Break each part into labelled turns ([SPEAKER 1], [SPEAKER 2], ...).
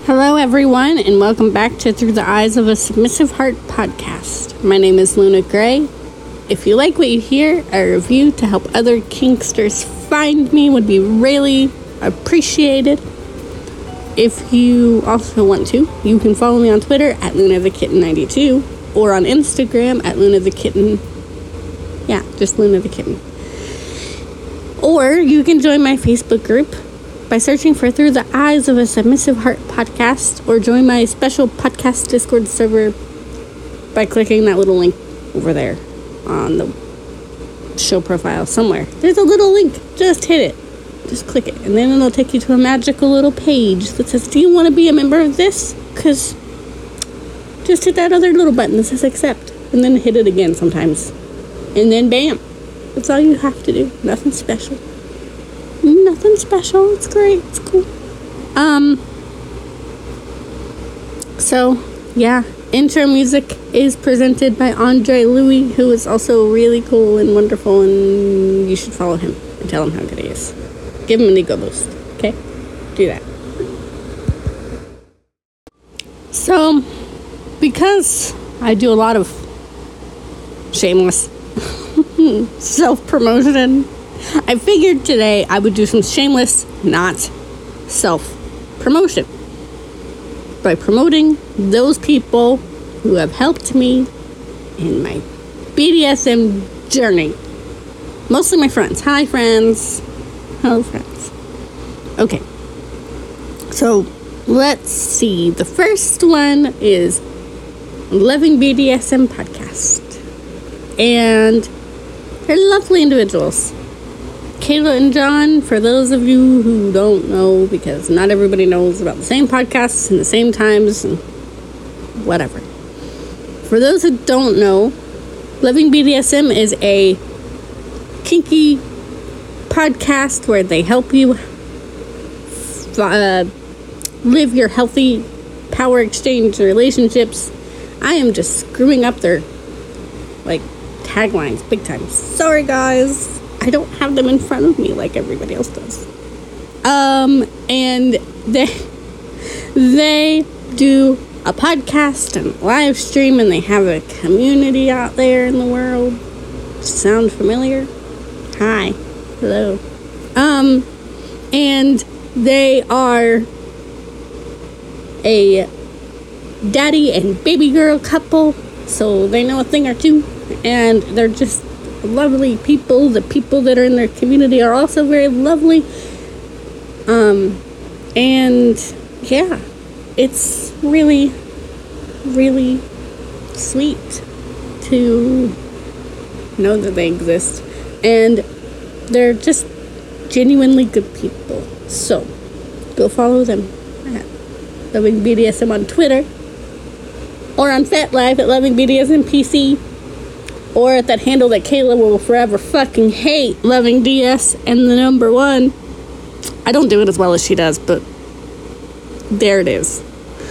[SPEAKER 1] Hello, everyone, and welcome back to Through the Eyes of a Submissive Heart podcast. My name is Luna Gray. If you like what you hear, a review to help other kinksters find me would be really appreciated. If you also want to, you can follow me on Twitter at LunaTheKitten92 or on Instagram at LunaTheKitten. Yeah, just Luna the Kitten. Or you can join my Facebook group by searching for Through the Eyes of a Submissive Heart podcast, or join my special podcast Discord server by clicking that little link over there on the show profile somewhere. There's a little link. Just hit it. Just click it. And then it'll take you to a magical little page that says, do you want to be a member of this? Because just hit that other little button that says accept. And then hit it again sometimes. And then bam. That's all you have to do. Nothing special. Nothing special. It's great. It's cool. So, yeah. Intro music is presented by Andre Louis, who is also really cool and wonderful, and you should follow him and tell him how good he is. Give him an ego boost. Okay? Do that. So, because I do a lot of shameless self-promotion, I figured today I would do some shameless, not self-promotion by promoting those people who have helped me in my BDSM journey. Mostly my friends. Hi, friends. Hello, friends. Okay. So, let's see. The first one is Loving BDSM Podcast. And they're lovely individuals. Kayla and John, for those of you who don't know, because not everybody knows about the same podcasts and the same times and whatever. For those who don't know, Loving BDSM is a kinky podcast where they help you live your healthy power exchange relationships. I am just screwing up their taglines big time. Sorry, guys. I don't have them in front of me like everybody else does. And they do a podcast and live stream, and they have a community out there in the world. Sound familiar? Hi. Hello. And they are a daddy and baby girl couple, so they know a thing or two, and they're just lovely people. The people that are in their community are also very lovely. And yeah, it's really, really sweet to know that they exist, and they're just genuinely good people. So go follow them at Loving BDSM on Twitter, or on FetLife at Loving BDSM PC, or at that handle that Kayla will forever fucking hate, Loving DS and the number 1. I don't do it as well as she does, but there it is.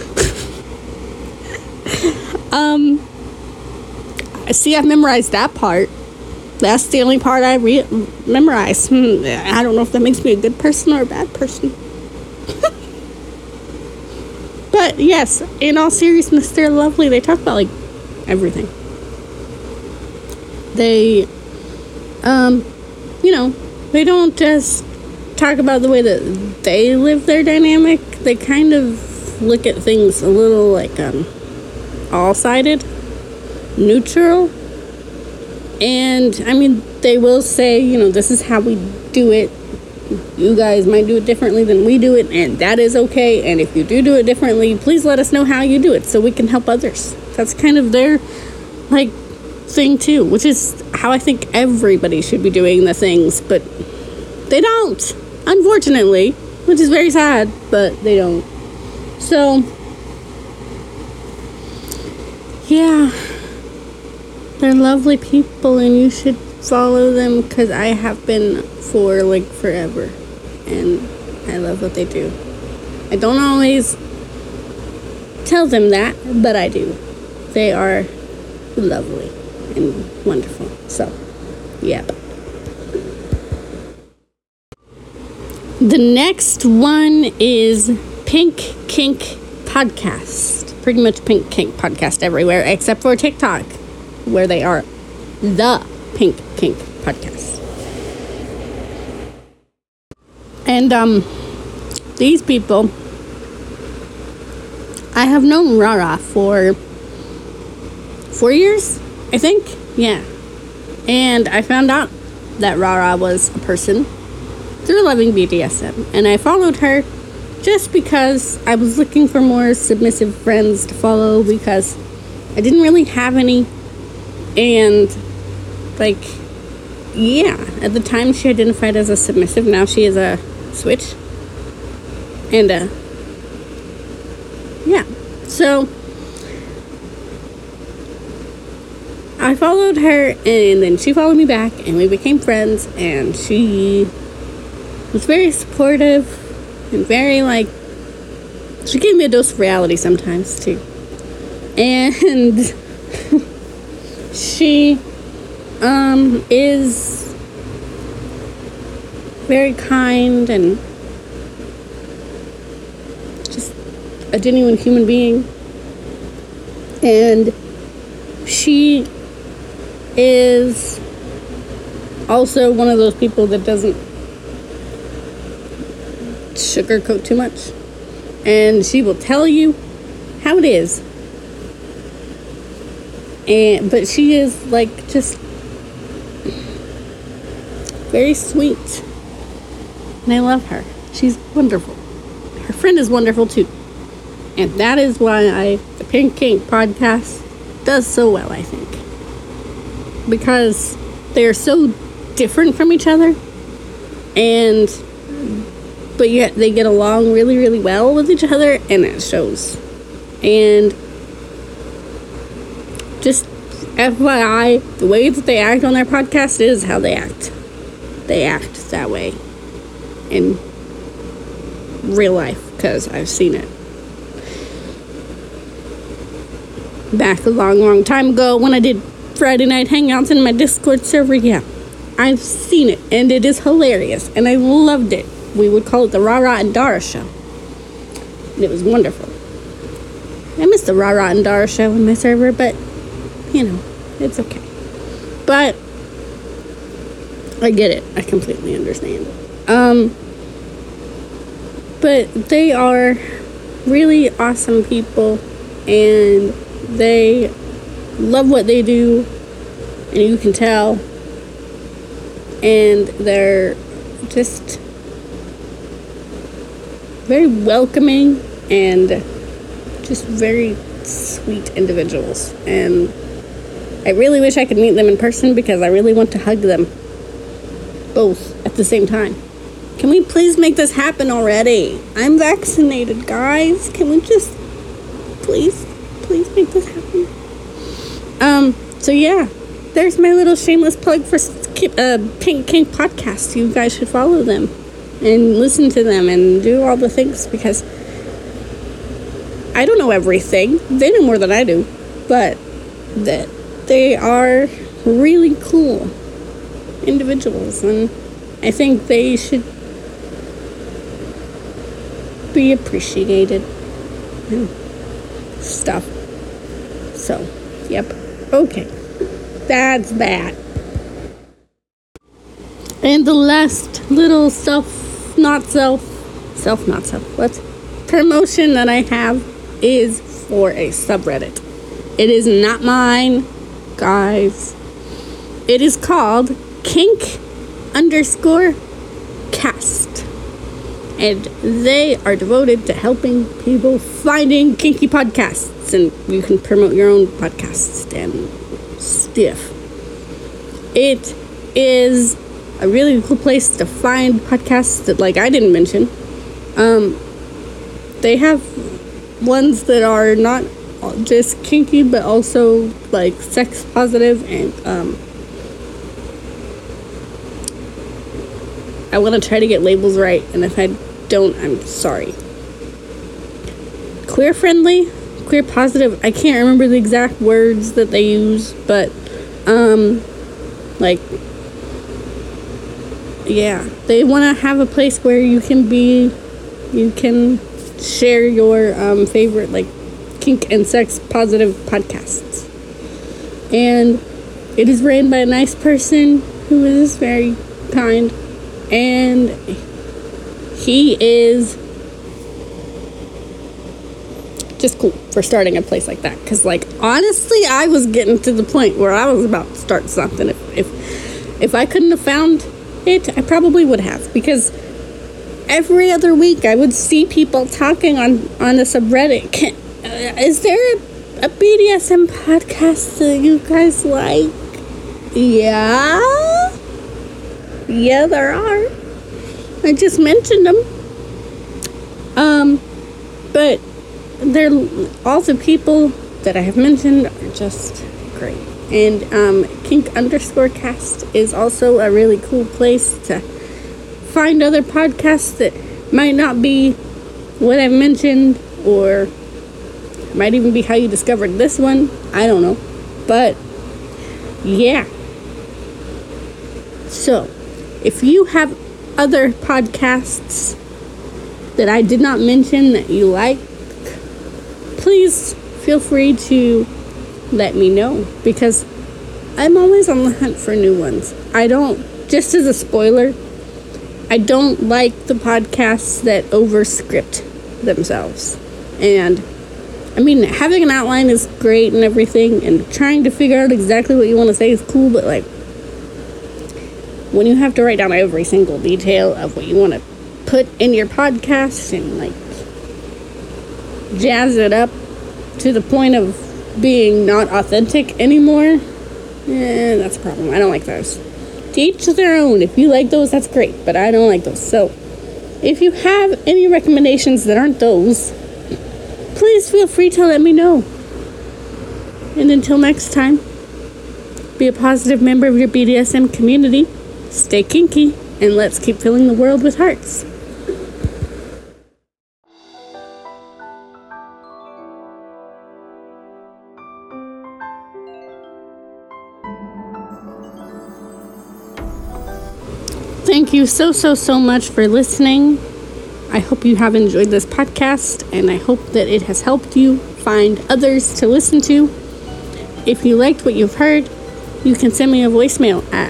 [SPEAKER 1] I see I've memorized that part. That's the only part I memorized. I don't know if that makes me a good person or a bad person. But yes, in all seriousness, they're lovely. They talk about everything. They, they don't just talk about the way that they live their dynamic. They kind of look at things a little all-sided, neutral. And, they will say, this is how we do it. You guys might do it differently than we do it, and that is okay. And if you do it differently, please let us know how you do it so we can help others. That's kind of their, thing too, which is how I think everybody should be doing the things, but they don't, unfortunately, which is very sad, but they don't. So, yeah, they're lovely people, and you should follow them, because I have been for forever, and I love what they do. I don't always tell them that, but I do. They are lovely and wonderful. So, yep. The next one is Pink Kink podcast. Pretty much Pink Kink Podcast everywhere, except for TikTok, where they are the Pink Kink Podcast. And these people, I have known Rara for 4 years, I think. Yeah. And I found out that Rara was a person through Loving BDSM. And I followed her just because I was looking for more submissive friends to follow, because I didn't really have any. And, like, yeah, at the time she identified as a submissive. Now she is a switch. And, yeah. So I followed her, and then she followed me back, and we became friends, and she was very supportive and very, like, she gave me a dose of reality sometimes, too. And she is very kind and just a genuine human being. And she is also one of those people that doesn't sugarcoat too much, and she will tell you how it is. But she is, like, just very sweet, and I love her. She's wonderful. Her friend is wonderful too, and that is why the Pink Kink Podcast does so well, I think, because they are so different from each other, but yet they get along really, really well with each other, and it shows. And just FYI, the way that they act on their podcast is how they act. They act that way in real life, because I've seen it. Back a long, long time ago when I did Friday night hangouts in my Discord server, yeah. I've seen it, and it is hilarious, and I loved it. We would call it the Rara and Dara Show. And it was wonderful. I miss the Rara and Dara Show in my server, but, you know, it's okay. But I get it. I completely understand. But they are really awesome people, and they love what they do, and you can tell. And they're just very welcoming and just very sweet individuals. And I really wish I could meet them in person, because I really want to hug them both at the same time. Can we please make this happen already? I'm vaccinated, guys. Can we just please make this happen? So yeah, there's my little shameless plug for Pink Kink Podcast. You guys should follow them and listen to them and do all the things, because I don't know everything. They know more than I do, but that they are really cool individuals, and I think they should be appreciated and stuff. So, yep. Okay. That's that. And the last little promotion that I have is for a subreddit. It is not mine, guys. It is called kink_cast. And they are devoted to helping people finding kinky podcasts. And you can promote your own podcasts and stuff. It is a really cool place to find podcasts that, like, I didn't mention. They have ones that are not just kinky, but also, like, sex positive, and I want to try to get labels right, and if I don't, I'm sorry. Queer friendly, queer positive, I can't remember the exact words that they use, but like, yeah, they want to have a place where you can share your favorite like kink and sex positive podcasts. And it is ran by a nice person who is very kind, and he is just cool for starting a place like that. Because, like, honestly, I was getting to the point where I was about to start something. If I couldn't have found it, I probably would have. Because every other week I would see people talking on the subreddit. Is there a BDSM podcast that you guys like? Yeah, there are. I just mentioned them. But all the people that I have mentioned are just great. And kink_cast is also a really cool place to find other podcasts that might not be what I've mentioned, or might even be how you discovered this one. I don't know. But yeah. So, if you have other podcasts that I did not mention that you like, please feel free to let me know, because I'm always on the hunt for new ones. Just as a spoiler, I don't like the podcasts that over-script themselves. And, I mean, having an outline is great and everything, and trying to figure out exactly what you want to say is cool, but, like, when you have to write down every single detail of what you want to put in your podcast and, like, jazz it up to the point of being not authentic anymore, that's a problem. I don't like those. To each their own. If you like those, that's great, but I don't like those. So, if you have any recommendations that aren't those, please feel free to let me know. And until next time, be a positive member of your BDSM community, stay kinky, and let's keep filling the world with hearts. Thank you so much for listening. I hope you have enjoyed this podcast, and I hope that it has helped you find others to listen to. If you liked what you've heard, you can send me a voicemail at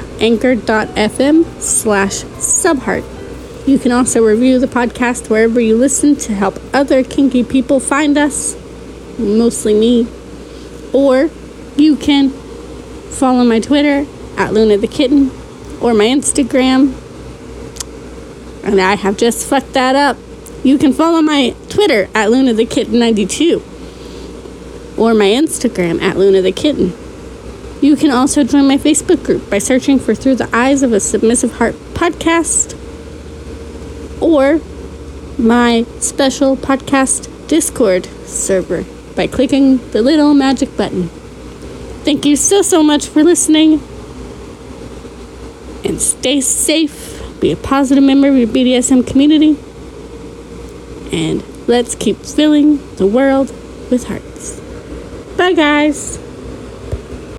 [SPEAKER 1] anchor.fm/subheart. You can also review the podcast wherever you listen to help other kinky people find us, mostly me. Or you can follow my Twitter at Luna the Kitten, or my Instagram. And I have just fucked that up. You can follow my Twitter at Luna the Kitten 92, or my Instagram at Luna the Kitten. You can also join my Facebook group by searching for Through the Eyes of a Submissive Heart podcast, or my special podcast Discord server by clicking the little magic button. Thank you so much for listening, and stay safe. Be a positive member of your BDSM community, and let's keep filling the world with hearts. Bye, guys.